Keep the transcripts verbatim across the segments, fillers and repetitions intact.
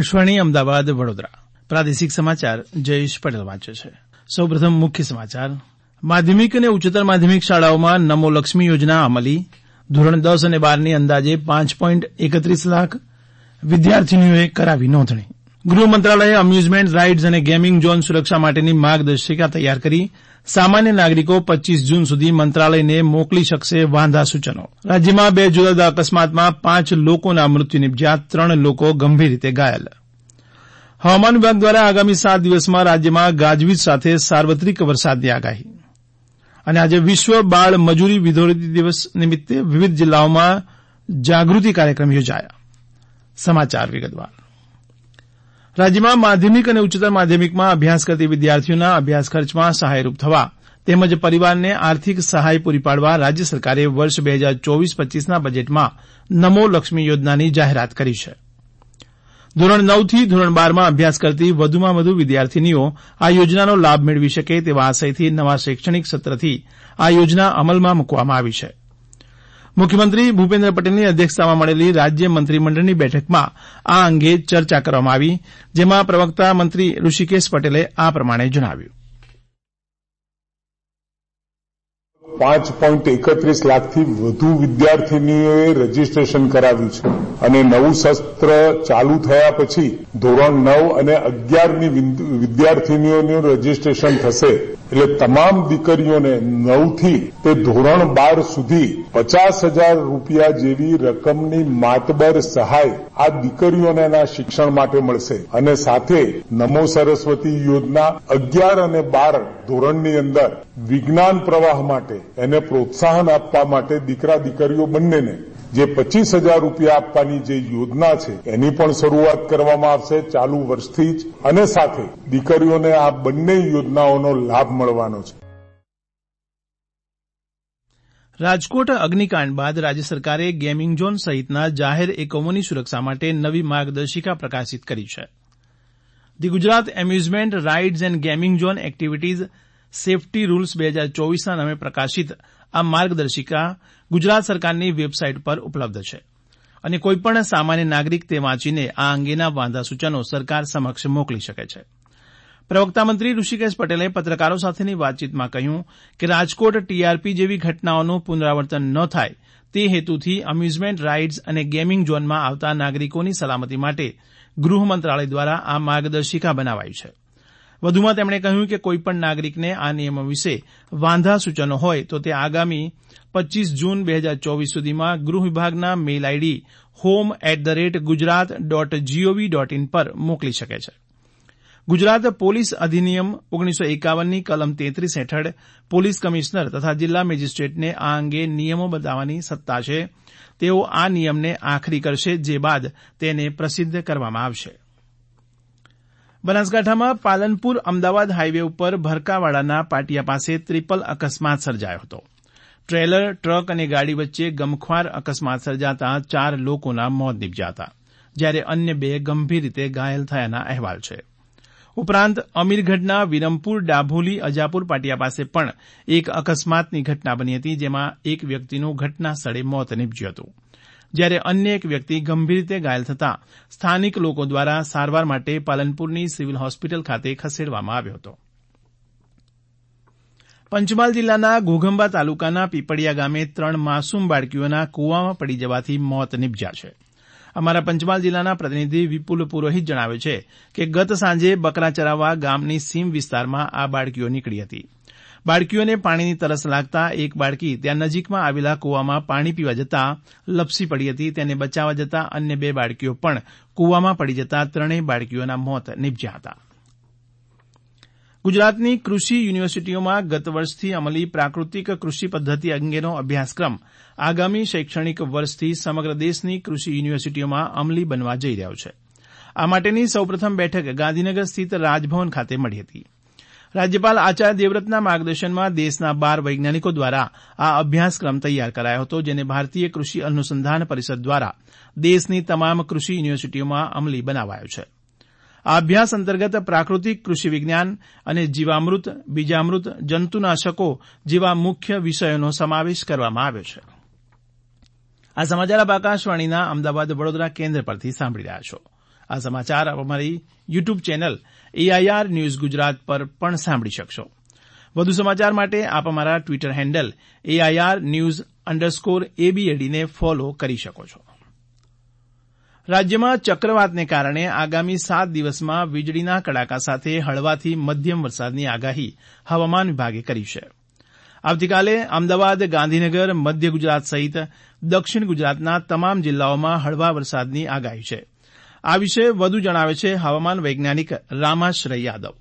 આકાશવાણી અમદાવાદ વડોદરા પ્રાદેશિક સમાચાર જયેશ પટેલ વાંચે છે. સૌપ્રથમ મુખ્ય સમાચાર. માધ્યમિક અને ઉચ્ચતર માધ્યમિક શાળાઓમાં નમો લક્ષ્મી યોજના અમલી. ધોરણ દસ અને બારની અંદાજે પાંચ પોઈન્ટ એકત્રીસ લાખ વિદ્યાર્થીનીઓએ કરાવી નોંધણી. ગૃહ મંત્રાલયે અમ્યુઝમેન્ટ રાઇડ્સ અને ગેમિંગ ઝોન સુરક્ષા માટેની માર્ગદર્શિકા તૈયાર કરી. સામાન્ય નાગરિકો પચીસ જૂન સુધી મંત્રાલયને મોકલી શકશે વાંધા સૂચનો. રાજ્યમાં બે જુદા જુદા અકસ્માતમાં પાંચ લોકોના મૃત્યુ નિપજ્યા, ત્રણ લોકો ગંભીર રીતે ઘાયલ. હવામાન વિભાગ દ્વારા આગામી સાત દિવસમાં રાજ્યમાં ગાજવીજ સાથે સાર્વત્રિક વરસાદની આગાહી. અને આજે વિશ્વ બાળ મજૂરી વિરોધી દિવસ નિમિત્તે વિવિધ જિલ્લાઓમાં જાગૃતિ કાર્યક્રમ યોજાયા. સમાચાર વિગતવાર. રાજ્યમાં માધ્યમિક અને ઉચ્ચતર માધ્યમિકમાં અભ્યાસ કરતી વિદ્યાર્થીઓના અભ્યાસ ખર્ચમાં સહાયરૂપ થવા તેમજ પરિવારને આર્થિક સહાય પૂરી પાડવા રાજ્ય સરકારે વર્ષ બે હજાર ચોવીસ પચ્ચીસના બજેટમાં નમો લક્ષ્મી યોજનાની જાહેરાત કરી છે. ધોરણ નવથી ધોરણ બારમાં અભ્યાસ કરતી વધુમાં વધુ વિદ્યાર્થીનીઓ આ યોજનાનો લાભ મેળવી શકે તેવા આશયથી નવા શૈક્ષણિક સત્રથી આ યોજના અમલમાં મૂકવામાં આવી છે. મુખ્યમંત્રી ભૂપેન્દ્ર પટેલની અધ્યક્ષતામાં મળેલી રાજ્ય મંત્રીમંડળની બેઠકમાં આ અંગે ચર્ચા કરવામાં આવી, જેમાં પ્રવક્તા મંત્રી ઋષિકેશ પટેલે આ પ્રમાણે જણાવ્યું. પાંચ પોઈન્ટ એકત્રીસ લાખથી વધુ વિદ્યાર્થીનીઓએ રજીસ્ટ્રેશન કરાવ્યું છે અને નવું સત્ર ચાલુ થયા પછી ધોરણ નવ અને અગિયારની વિદ્યાર્થીનીઓનું રજીસ્ટ્રેશન થશે. એટલે તમામ દીકરીઓને નવથી તે ધોરણ બાર સુધી પચાસ હજાર રૂપિયા જેવી રકમની માતબર સહાય આ દીકરીઓના શિક્ષણ માટે મળશે. અને સાથે નમો સરસ્વતી યોજના અગિયાર અને બાર ધોરણની અંદર વિજ્ઞાન પ્રવાહ માટે એને પ્રોત્સાહન આપવા માટે દીકરા દીકરીઓ બંનેને જે પચીસ હજાર રૂપિયા આપવાની જે યોજના છે એની પણ શરૂઆત કરવામાં આવશે ચાલુ વર્ષથી જ. અને સાથે દીકરીઓને આ બંને યોજનાઓનો લાભ મળવાનો છે. રાજકોટ અગ્નિકાંડ બાદ રાજ્ય સરકારે ગેમિંગ ઝોન સહિતના જાહેર એકમોની સુરક્ષા માટે નવી માર્ગદર્શિકા પ્રકાશિત કરી છે. The Gujarat amusement rides and gaming zone activities safety rules બે હજાર ચોવીસના નામે પ્રકાશિત આ માર્ગદર્શિકા ગુજરાત સરકારની વેબસાઇટ પર ઉપલબ્ધ છે અને કોઈપણ સામાન્ય નાગરિક તે વાંચીને આ અંગેના વાંધા સૂચનો સરકાર સમક્ષ મોકલી શકે છે. પ્રવક્તા મંત્રી ઋષિકેશ પટેલે પત્રકારો સાથેની વાતચીતમાં કહ્યું કે રાજકોટ ટીઆરપી જેવી ઘટનાઓનું પુનરાવર્તન ન થાય તે હેતુથી અમ્યુઝમેન્ટ રાઇડ્સ અને ગેમિંગ ઝોનમાં આવતા નાગરિકોની સલામતી માટે ગૃહ મંત્રાલય દ્વારા આ માર્ગદર્શિકા બનાવાઈ છે. વધુમાં તેમણે કહ્યું કે કોઈપણ નાગરિકને આ નિયમો વિશે વાંધા સૂચનો હોય તો તે આગામી પચ્ચીસ જૂન બે હજાર ચોવીસ સુધીમાં ગૃહ વિભાગના mail ID home at the rate Gujarat dot GOV dot in પર મોકલી શકે છે. ગુજરાત પોલીસ અધિનિયમ ઓગણીસો એકાવનની કલમ તેત્રીસ હેઠળ પોલીસ કમિશનર તથા જિલ્લા મેજિસ્ટ્રેટને આ અંગે નિયમો બનાવવાની સત્તા છે. તેઓ આ નિયમને આખરી કરશે, જે બાદ તેને પ્રસિદ્ધ કરવામાં આવશે. બનાસકાંઠામાં પાલનપુર અમદાવાદ હાઇવે ઉપર ભરકાવાડાના પાટિયા પાસે ત્રિપલ અકસ્માત સર્જાયો હતો. ટ્રેલર, ટ્રક અને ગાડી વચ્ચે ગમખ્વાર અકસ્માત સર્જાતા ચાર લોકોના મોત નીપજ્યા હતા, જ્યારે અન્ય બે ગંભીર રીતે ઘાયલ થયાના અહેવાલ છે. ઉપરાંત અમીરગઢના વિરમપુર ડાભોલી અજાપુર પાટિયા પાસે પણ એક અકસ્માતની ઘટના બની હતી, જેમાં એક વ્યક્તિનું ઘટના સ્થળે મોત નીપજ્યું હતું, જ્યારે અન્ય એક વ્યક્તિ ગંભીર રીતે ઘાયલ થતાં સ્થાનિક લોકો દ્વારા સારવાર માટે પાલનપુરની સિવિલ હોસ્પિટલ ખાતે ખસેડવામાં આવ્યો હતો. પંચમહાલ જિલ્લાના ઘોઘંબા તાલુકાના પીપળિયા ગામે ત્રણ માસૂમ બાળકીઓના કૂવામાં પડી જવાથી મોત નીપજ્યા છે. અમારા પંચમહાલ જિલ્લાના પ્રતિનિધિ વિપુલ પુરોહિત જણાવે છે કે ગત સાંજે બકરા ચરાવવા ગામની સીમ વિસ્તારમાં આ બાળકીઓ નીકળી હતી. બાળકીઓને પાણીની તરસ લાગતા એક બાળકી ત્યાં નજીકમાં આવેલા કૂવામાં પાણી પીવા જતાં લપસી પડી હતી. તેને બચાવવા જતાં અન્ય બે બાળકીઓ પણ કૂવામાં પડી જતાં ત્રણેય બાળકીઓના મોત નીપજ્યા હતા. ગુજરાતની કૃષિ યુનિવર્સિટીઓમાં ગત વર્ષથી અમલી પ્રાકૃતિક કૃષિ પદ્ધતિ અંગેનો અભ્યાસક્રમ આગામી શૈક્ષણિક વર્ષથી સમગ્ર દેશની કૃષિ યુનિવર્સિટીઓમાં અમલી બનવા જઈ રહ્યો છે. આ માટેની સૌપ્રથમ બેઠક ગાંધીનગર સ્થિત રાજભવન ખાતે મળી હતી. રાજ્યપાલ આચાર્ય દેવવ્રતના માર્ગદર્શનમાં દેશના બાર વૈજ્ઞાનિકો દ્વારા આ અભ્યાસક્રમ તૈયાર કરાયો હતો, જેને ભારતીય કૃષિ અનુસંધાન પરિષદ દ્વારા દેશની તમામ કૃષિ યુનિવર્સિટીઓમાં અમલી બનાવાયો છે. આ અભ્યાસ અંતર્ગત પ્રાકૃતિક કૃષિ વિજ્ઞાન અને જીવામૃત, બીજામૃત, જંતુનાશકો જેવા મુખ્ય વિષયોનો સમાવેશ કરવામાં આવ્યો છે. આ સમાચાર આપ આકાશવાણીના અમદાવાદ વડોદરા કેન્દ્ર પરથી સાંભળી રહ્યા છો. આ સમાચાર આપ અમારી YouTube channel AIR news Gujarat પર પણ સાંભળી શકશો. વધુ સમાચાર માટે આપ અમારા Twitter handle AIR news underscore એબીએડીને ફોલો કરી શકો છો. રાજ્યમાં ચક્રવાતને કારણે આગામી સાત દિવસમાં વીજળીના કડાકા સાથે હળવાથી મધ્યમ વરસાદની આગાહી હવામાન વિભાગે કરી છે. આવતીકાલે અમદાવાદ, ગાંધીનગર, મધ્ય ગુજરાત સહિત દક્ષિણ ગુજરાતના તમામ જિલ્લાઓમાં હળવા વરસાદની આગાહી છે. આ વિશે વધુ જણાવે છે હવામાન વૈજ્ઞાનિક રામાશ્રય યાદવ.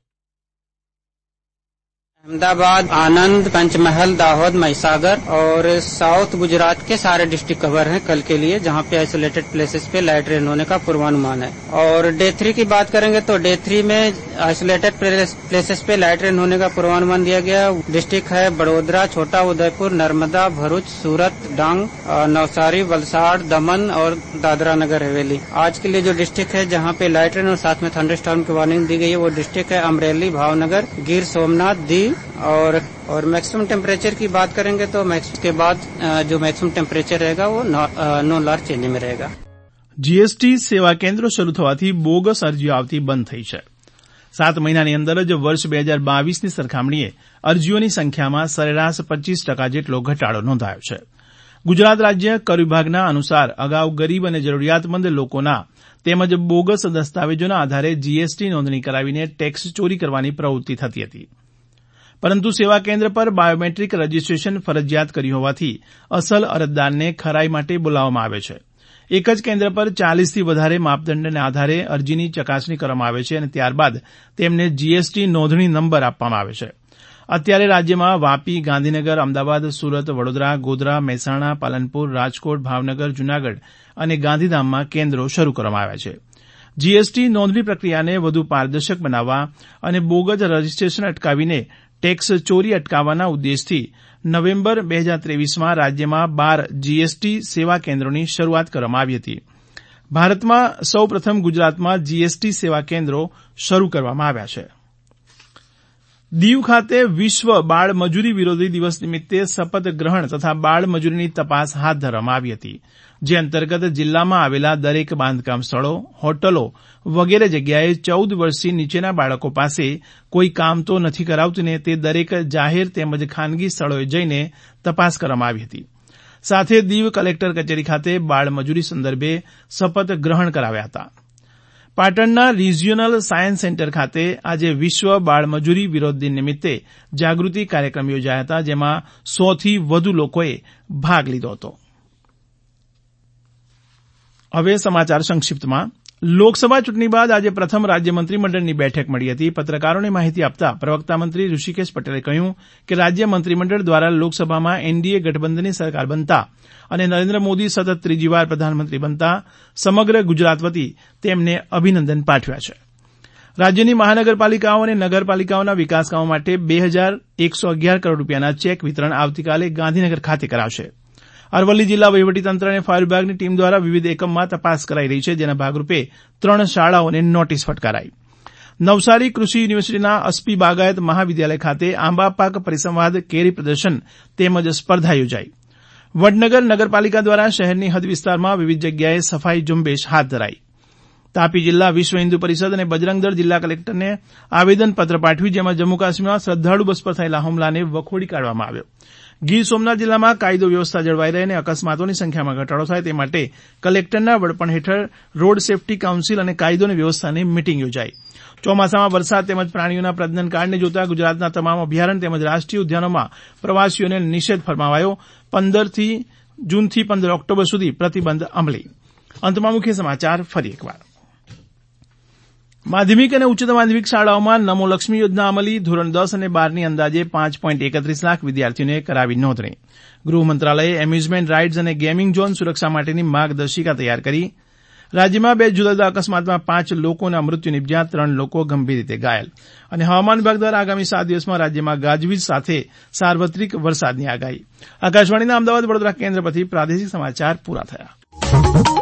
अहमदाबाद, आनंद, पंचमहल, दाहोद, महिसागर और साउथ गुजरात के सारे डिस्ट्रिक्ट कवर हैं कल के लिए, जहां पे आइसोलेटेड प्लेसेस पे लाइट रेन होने का पूर्वानुमान है. और डे थ्री की बात करेंगे तो डे थ्री में आइसोलेटेड प्लेसेस पे लाइट रेन होने का पूर्वानुमान दिया गया. डिस्ट्रिक्ट है बड़ोदरा, छोटा उदयपुर, नर्मदा, भरूच, सूरत, डांग, नवसारी, वलसाड़, दमन और दादरा नगर हवेली. आज के लिए जो डिस्ट्रिक्ट है जहां पे लाइट रेन और साथ में थंडरस्टॉर्म की वार्निंग दी गई है वो डिस्ट्रिक्ट है अमरेली, भावनगर, गिर सोमनाथ, दी और और मैक्सिमम टेम्परेचर की बात करेंगे तो मैक्स के बाद जो मैक्सिमम टेम्परेचर रहेगा वो नो लार्ज चेंज में रहेगा. જીએસટી સેવા કેન્દ્રો શરૂ થવાથી બોગસ અરજીઓ આવતી બંધ થઈ છે. સાત મહિનાની અંદર જ વર્ષ બે હજાર બાવીસની સરખામણીએ અરજીઓની સંખ્યામાં સરેરાશ પચીસ ટકા જેટલો ઘટાડો નોંધાયો છે. ગુજરાત રાજ્ય કર વિભાગના અનુસાર અગાઉ ગરીબ અને જરૂરિયાતમંદ લોકોના તેમજ બોગસ દસ્તાવેજોના આધારે જીએસટી નોંધણી કરાવીને ટેક્સ ચોરી કરવાની પ્રવૃત્તિ થતી હતી. પરંતુ સેવા કેન્દ્ર પર બાયોમેટ્રિક રજીસ્ટ્રેશન ફરજિયાત કર્યું હોવાથી અસલ અરજદારને ખરાઈ માટે બોલાવવામાં આવે છે. એક જ કેન્દ્ર પર ચાલીસથી વધારે માપદંડના આધારે અરજીની ચકાસણી કરવામાં આવે છે અને ત્યારબાદ તેમને જીએસટી નોંધણી નંબર આપવામાં આવે છે. અત્યારે રાજ્યમાં વાપી, ગાંધીનગર, અમદાવાદ, સુરત, વડોદરા, ગોધરા, મહેસાણા, પાલનપુર, રાજકોટ, ભાવનગર, જૂનાગઢ અને ગાંધીધામમાં કેન્દ્રો શરૂ કરવામાં આવ્યા છે. જીએસટી નોંધણી પ્રક્રિયાને વધુ પારદર્શક બનાવવા અને બોગસ રજીસ્ટ્રેશન અટકાવીને ટેક્સ ચોરી અટકાવવાના ઉદ્દેશથી નવેમ્બર બે હજાર ત્રેવીસમાં રાજ્યમાં બાર જીએસટી સેવા કેન્દ્રોની શરૂઆત કરવામાં આવી હતી. ભારતમાં સૌ પ્રથમ ગુજરાતમાં જીએસટી સેવા કેન્દ્રો શરૂ કરવામાં આવ્યા છે. દીવ ખાતે વિશ્વ બાળ મજૂરી વિરોધી દિવસ નિમિત્તે શપથ ગ્રહણ તથા બાળ મજૂરીની તપાસ હાથ ધરવામાં આવી હતી, જે અંતર્ગત જિલ્લામાં આવેલા દરેક બાંધકામ સ્થળો, હોટલો વગેરે જગ્યાએ ચૌદ વર્ષથી નીચેના બાળકો પાસે કોઈ કામ તો નથી કરાવતું ને તે દરેક જાહેર તેમજ ખાનગી સ્થળોએ જઈને તપાસ કરવામાં આવી હતી. સાથે દીવ કલેક્ટર કચેરી ખાતે બાળ મજૂરી સંદર્ભે શપથ ગ્રહણ કરાવ્યા હતા. પાટણના રિજિયોનલ સાયન્સ સેન્ટર ખાતે આજે વિશ્વ બાળ મજૂરી વિરોધ દિન નિમિત્તે જાગૃતિ કાર્યક્રમ યોજાયા હતા, જેમાં સોથી વધુ લોકોએ ભાગ લીધો હતો. હવે સમાચાર સંક્ષિપ્તમાં. લોકસભા ચૂંટણી બાદ આજે પ્રથમ રાજ્ય મંત્રીમંડળની બેઠક મળી હતી. પત્રકારોને માહિતી આપતા પ્રવક્તા મંત્રી ઋષિકેશ પટેલે કહ્યું કે રાજ્ય મંત્રીમંડળ દ્વારા લોકસભામાં એનડીએ ગઠબંધનની સરકાર બનતા અને નરેન્દ્ર મોદી સતત ત્રીજી વાર પ્રધાનમંત્રી બનતા સમગ્ર ગુજરાત વતી તેમને અભિનંદન પાઠવ્યા છે. રાજ્યની મહાનગરપાલિકાઓ અને નગરપાલિકાઓના વિકાસકામો માટે બે હજાર એકસો અગિયાર કરોડ રૂપિયાના ચેક વિતરણ આવતીકાલે ગાંધીનગર ખાતે કરાવશે. અરવલ્લી જિલ્લા વહીવટીતંત્ર અને ફાયર વિભાગની ટીમ દ્વારા વિવિધ એકમમાં તપાસ કરાઈ રહી છે, જેના ભાગરૂપે ત્રણ શાળાઓને નોટિસ ફટકારાઈ. નવસારી કૃષિ યુનિવર્સિટીના અસ્પી બાગાયત મહાવિદ્યાલય ખાતે આંબા પાક પરિસંવાદ, કેરી પ્રદર્શન તેમજ સ્પર્ધા યોજાઈ. વડનગર નગરપાલિકા દ્વારા શહેરની હદ વિસ્તારમાં વિવિધ જગ્યાએ સફાઈ ઝુંબેશ હાથ ધરાઈ. તાપી જિલ્લા વિશ્વ હિન્દુ પરિષદ અને બજરંગદળ જિલ્લા કલેક્ટરને આવેદનપત્ર પાઠવ્યું, જેમાં જમ્મુ કાશ્મીરમાં શ્રદ્ધાળુ બસ પર થયેલા હુમલાને વખોડી કાઢવામાં આવ્યો. ગીર સોમનાથ જિલ્લામાં કાયદો વ્યવસ્થા જળવાઈ રહે અને અકસ્માતોની સંખ્યામાં ઘટાડો થાય તે માટે કલેક્ટરના વડપણ હેઠળ રોડ સેફટી કાઉન્સિલ અને કાયદો અને વ્યવસ્થાની મીટીંગ યોજાઈ. ચોમાસામાં વરસાદ તેમજ પ્રાણીઓના પ્રજનનકાળને જોતા ગુજરાતના તમામ અભયારણ્ય તેમજ રાષ્ટ્રીય ઉદ્યાનોમાં પ્રવાસીઓને નિષેધ ફરમાવાયો. પંદરથી જૂનથી પંદર ઓક્ટોબર સુધી પ્રતિબંધ અમલી. અંતમાં મુખ્ય સમાચાર ફરી એકવાર. માધ્યમિક અને ઉચ્ચતર માધ્યમિક શાળાઓમાં નમો લક્ષ્મી યોજના અમલી. ધોરણ દસ અને બારની અંદાજે પાંચ પોઈન્ટ એકત્રીસ લાખ વિદ્યાર્થીઓને કરાવી નોંધણી. ગૃહ મંત્રાલયે એમ્યુઝમેન્ટ રાઇડ્સ અને ગેમિંગ ઝોન સુરક્ષા માટેની માર્ગદર્શિકા તૈયાર કરી. રાજ્યમાં બે જુદા જુદા અકસ્માતમાં પાંચ લોકોના મૃત્યુ નિપજ્યા, ત્રણ લોકો ગંભીર રીતે ઘાયલ. અને હવામાન વિભાગ દ્વારા આગામી સાત દિવસમાં રાજ્યમાં ગાજવીજ સાથે સાર્વત્રિક વરસાદની આગાહી. આકાશવાણીના અમદાવાદ વડોદરા કેન્દ્ર પરથી પ્રાદેશિક સમાચાર પૂરા થયા.